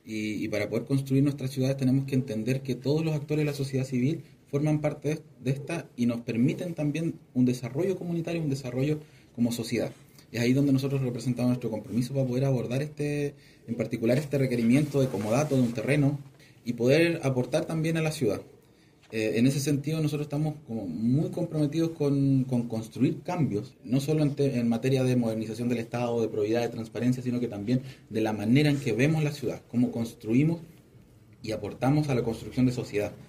Y para poder construir nuestras ciudades tenemos que entender que todos los actores de la sociedad civil forman parte de esta y nos permiten también un desarrollo comunitario, un desarrollo como sociedad. Es ahí donde nosotros representamos nuestro compromiso para poder abordar en particular este requerimiento de comodato de un terreno y poder aportar también a la ciudad. En ese sentido nosotros estamos como muy comprometidos con construir cambios, no solo en materia de modernización del Estado, de probidad, de transparencia, sino que también de la manera en que vemos la ciudad, cómo construimos y aportamos a la construcción de sociedad.